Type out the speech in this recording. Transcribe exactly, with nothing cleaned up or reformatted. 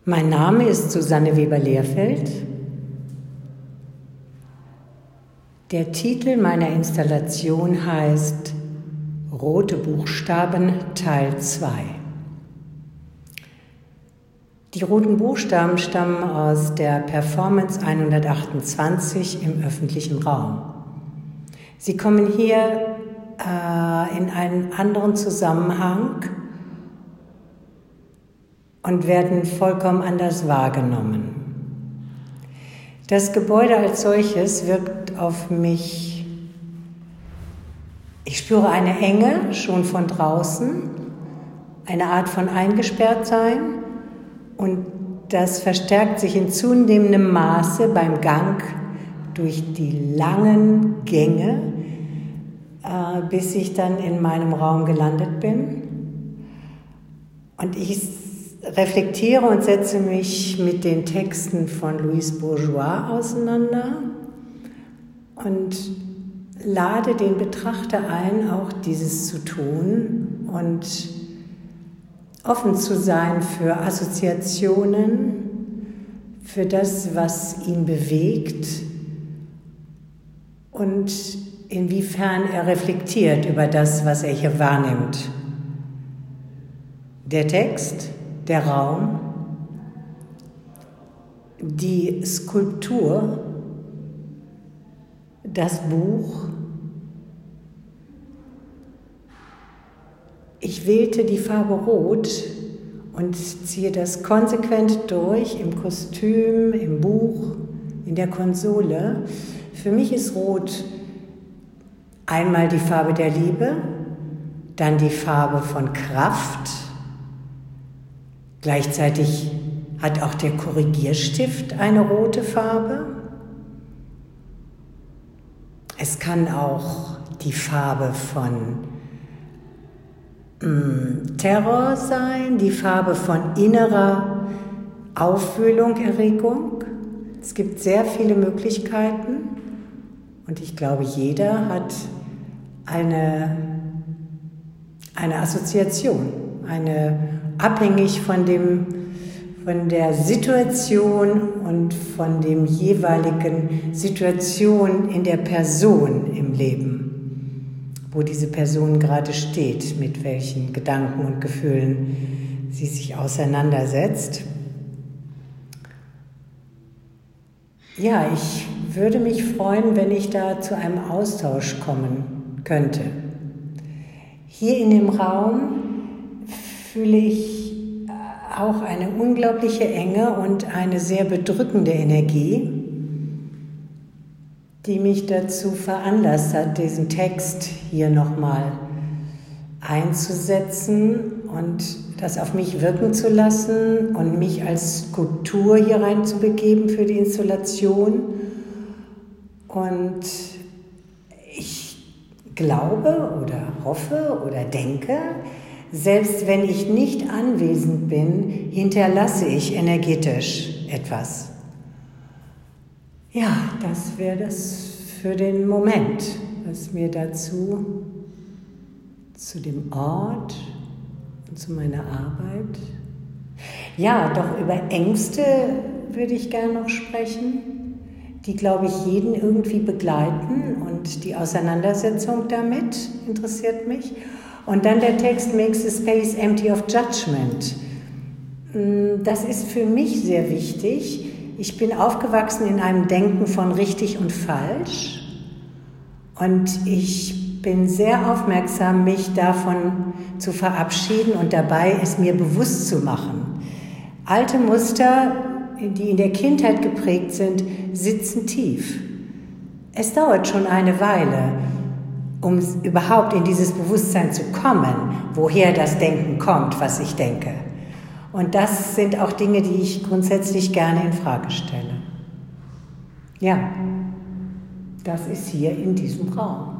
Mein Name ist Susanne Weber-Lehrfeld. Der Titel meiner Installation heißt Rote Buchstaben Teil zwei. Die roten Buchstaben stammen aus der Performance hundertachtundzwanzig im öffentlichen Raum. Sie kommen hier äh, in einen anderen Zusammenhang und werden vollkommen anders wahrgenommen. Das Gebäude als solches wirkt auf mich, ich spüre eine Enge schon von draußen, eine Art von Eingesperrtsein, und das verstärkt sich in zunehmendem Maße beim Gang durch die langen Gänge, äh, bis ich dann in meinem Raum gelandet bin. Und ich reflektiere und setze mich mit den Texten von Louise Bourgeois auseinander und lade den Betrachter ein, auch dieses zu tun und offen zu sein für Assoziationen, für das, was ihn bewegt und inwiefern er reflektiert über das, was er hier wahrnimmt. Der Text, der Raum, die Skulptur, das Buch. Ich wählte die Farbe Rot und ziehe das konsequent durch im Kostüm, im Buch, in der Konsole. Für mich ist Rot einmal die Farbe der Liebe, dann die Farbe von Kraft. Gleichzeitig hat auch der Korrigierstift eine rote Farbe. Es kann auch die Farbe von mh, Terror sein, die Farbe von innerer Aufwühlung, Erregung. Es gibt sehr viele Möglichkeiten und ich glaube, jeder hat eine, eine Assoziation, eine abhängig von, dem, von der Situation und von dem jeweiligen Situation in der Person im Leben, wo diese Person gerade steht, mit welchen Gedanken und Gefühlen sie sich auseinandersetzt. Ja, ich würde mich freuen, wenn ich da zu einem Austausch kommen könnte. Hier in dem Raum fühle ich auch eine unglaubliche Enge und eine sehr bedrückende Energie, die mich dazu veranlasst hat, diesen Text hier nochmal einzusetzen und das auf mich wirken zu lassen und mich als Skulptur hier reinzubegeben für die Installation. Und ich glaube oder hoffe oder denke, selbst wenn ich nicht anwesend bin, hinterlasse ich energetisch etwas. Ja, das wäre das für den Moment, was mir dazu, zu dem Ort und zu meiner Arbeit. Ja, doch über Ängste würde ich gerne noch sprechen, die, glaube ich, jeden irgendwie begleiten, und die Auseinandersetzung damit interessiert mich. Und dann der Text Makes the Space Empty of Judgment. Das ist für mich sehr wichtig. Ich bin aufgewachsen in einem Denken von richtig und falsch. Und ich bin sehr aufmerksam, mich davon zu verabschieden und dabei es mir bewusst zu machen. Alte Muster, die in der Kindheit geprägt sind, sitzen tief. Es dauert schon eine Weile, um überhaupt in dieses Bewusstsein zu kommen, woher das Denken kommt, was ich denke. Und das sind auch Dinge, die ich grundsätzlich gerne in Frage stelle. Ja, das ist hier in diesem Raum.